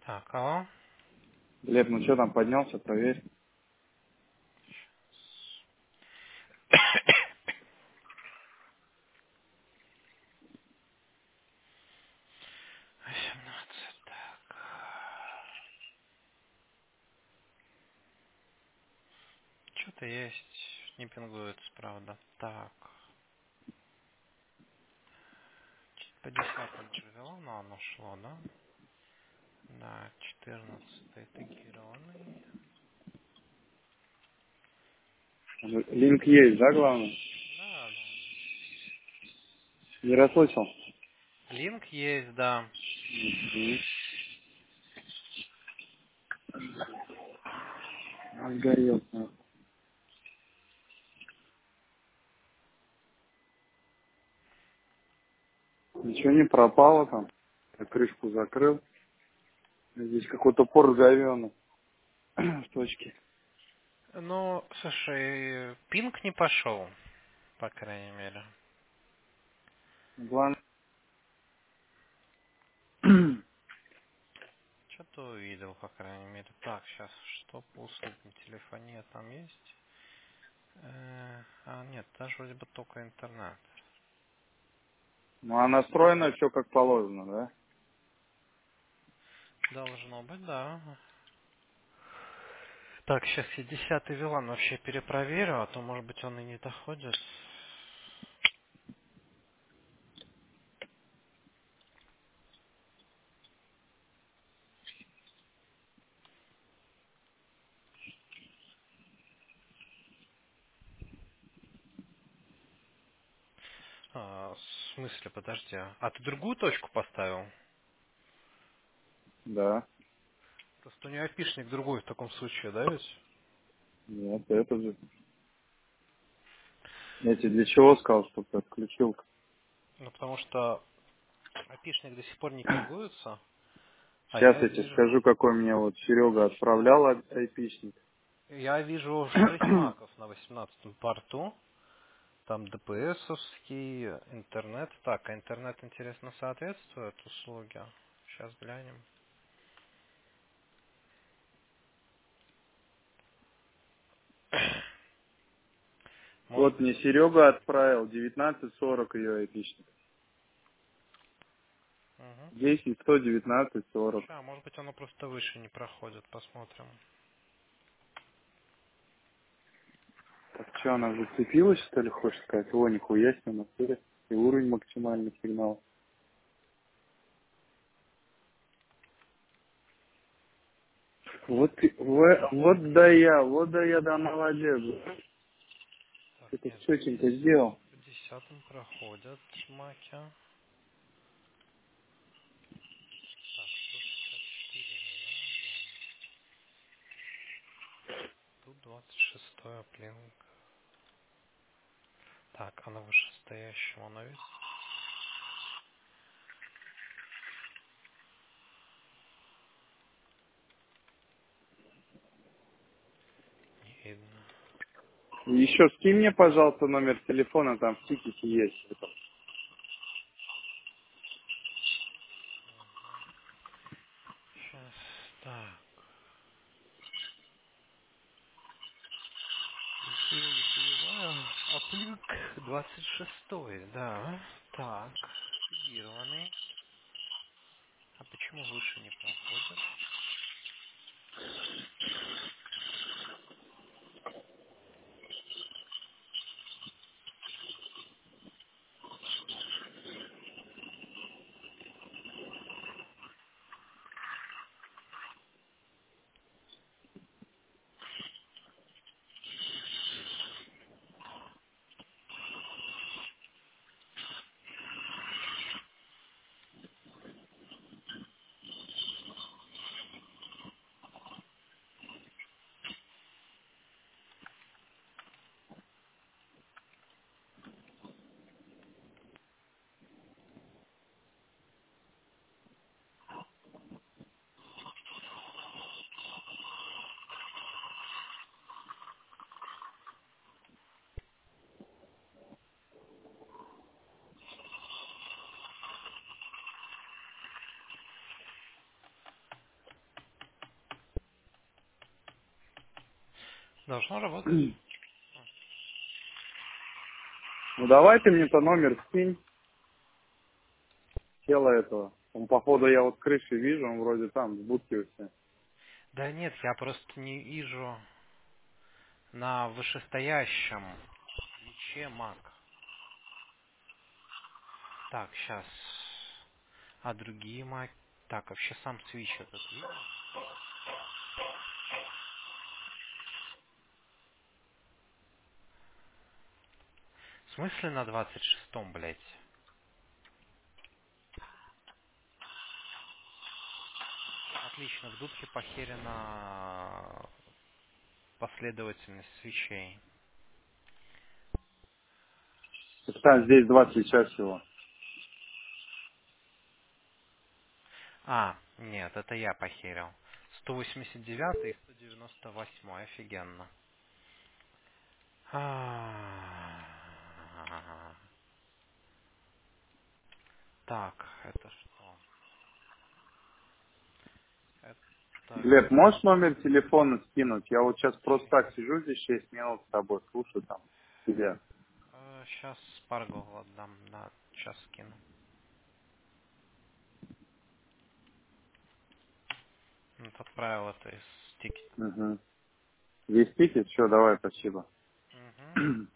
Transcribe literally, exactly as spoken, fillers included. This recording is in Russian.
Так, алло. Глеб, ну что там, поднялся, проверь. восемнадцать, так. Что-то есть, не пингуется, правда. Так, по десятому же вела, но оно шло, да? Да, четырнадцатый тегированный. Линк есть, да, главное? Да, да. Не расслышал? Линк есть, да. Мгм. Сгорел. нахуй. Ничего не пропало там. Я крышку закрыл. Здесь какой-то порт говёный в точке. Ну, слушай, пинг не пошел, по крайней мере. Главное... Что-то увидел, по крайней мере. Так, сейчас, что по услугам телефония там есть? Э, а, нет, даже вроде бы только интернет. Ну, а настроено все как положено, да? Должно быть, да. Так, сейчас я десятый вилан вообще перепроверю, а то, может быть, он и не доходит. А, в смысле, подожди. А А ты другую точку поставил? Да. Просто у нее айпишник другой в таком случае, да ведь? Нет, это же... Я тебе для чего сказал, что ты отключил? Ну, потому что айпишник до сих пор не пингуется, а Сейчас я я тебе вижу... скажу, какой мне вот Серега отправлял ай- айпишник. Я вижу шесть маков на восемнадцатом порту. Там ДПСовский, интернет. Так, а интернет, интересно, соответствует услуге? Сейчас глянем. Может Вот быть, мне он... Серега отправил девятнадцать сорок ее айпишник. Угу. десять сто девятнадцать сорок. Слушай, а может быть оно просто выше не проходит, посмотрим. Так что, она зацепилась, что ли, хочешь сказать? О, нихуя себе, на натуре. И уровень максимальный сигнал. Вот, ты- во- вот да я, вот да я, да молодец. Так, Ты так нет, четенько здесь сделал. по десятым проходят маки. Так, сто шестьдесят четыре же, да, объем? Тут двадцать шестой оплинк. Так, а на вышестоящем оно видно? Не видно. Еще скинь мне, пожалуйста, номер телефона, там в тикете есть. Это. Сейчас, так. Рефил, рефиливаю. Оплинк двадцать шестой, да. Так, тегированный. А почему выше не проходит? Должно работать. Ну давай ты мне-то номер скинь, тела этого. Он, походу, я вот с крыши вижу, он вроде там, в будке у себя. Да нет, я просто не вижу на вышестоящем ключе Mac. Так, сейчас. А другие Mac... Так, вообще сам свич этот видно? В смысле на двадцать шестом, блядь? Отлично, в дудке похерена последовательность свечей. Так там здесь два свеча всего. А, нет, это я похерил. сто восемьдесят девятый и сто девяносто восьмой, офигенно. А, так, это что? Это Глеб, можешь номер телефона скинуть? Я вот сейчас просто так сижу здесь шесть минут с тобой, слушаю там тебя. сейчас Spargo отдам, да, сейчас скину. Вот отправил это из тикета. Угу. Есть тикет? Все, давай, спасибо. Угу.